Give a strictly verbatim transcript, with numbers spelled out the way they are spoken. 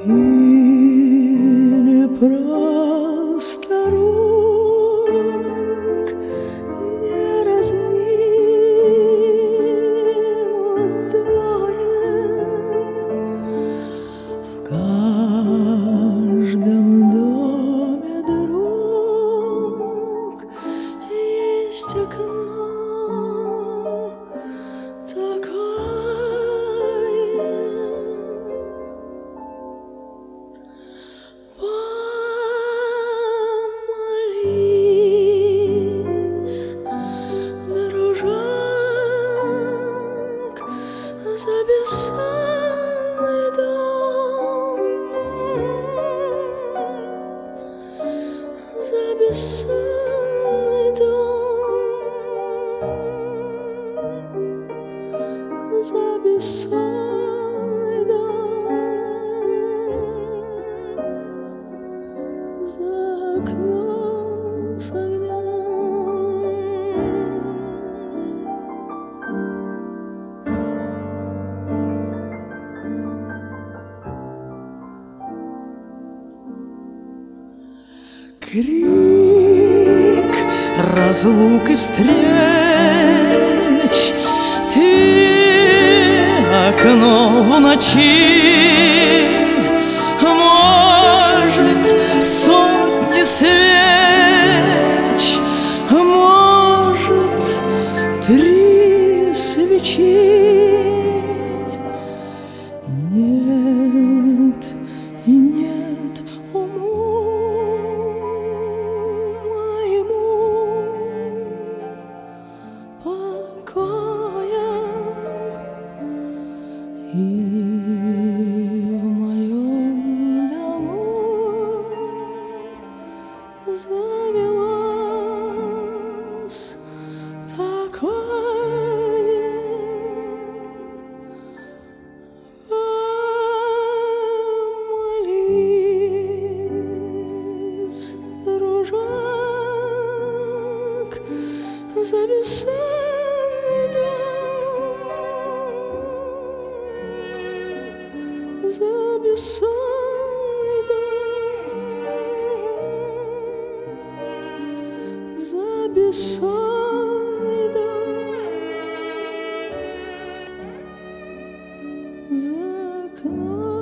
Или просто рук неразнимы двое. В каждом доме друг есть окно такое. Помолись, дружок, за бессонный дом, за бессонный дом, за бессонный дом, за окном с огнем. Крик разлук и встреч, ты окно в ночи, может, сотни свеч, может, три свечи. Нет и нет уму моему покоя, и в моем дому завелось такое. Помолись, дружок, за бессонный дом, за бессонный дом, за бессонный дом, за окном.